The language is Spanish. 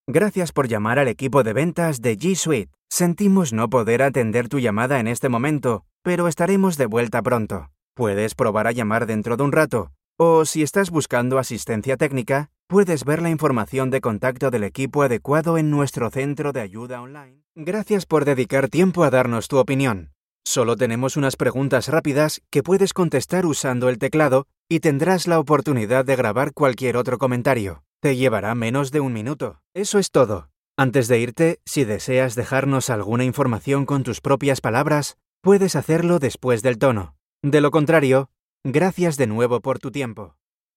Gracias por llamar al equipo de ventas de G Suite. Sentimos no poder atender tu llamada en este momento, pero estaremos de vuelta pronto. Puedes probar a llamar dentro de un rato, o si estás buscando asistencia técnica, puedes ver la información de contacto del equipo adecuado en nuestro centro de ayuda online. Gracias por dedicar tiempo a darnos tu opinión. Solo tenemos unas preguntas rápidas que puedes contestar usando el teclado y tendrás la oportunidad de grabar cualquier otro comentario. Te llevará menos de un minuto. Eso es todo. Antes de irte, si deseas dejarnos alguna información con tus propias palabras, puedes hacerlo después del tono. De lo contrario, gracias de nuevo por tu tiempo.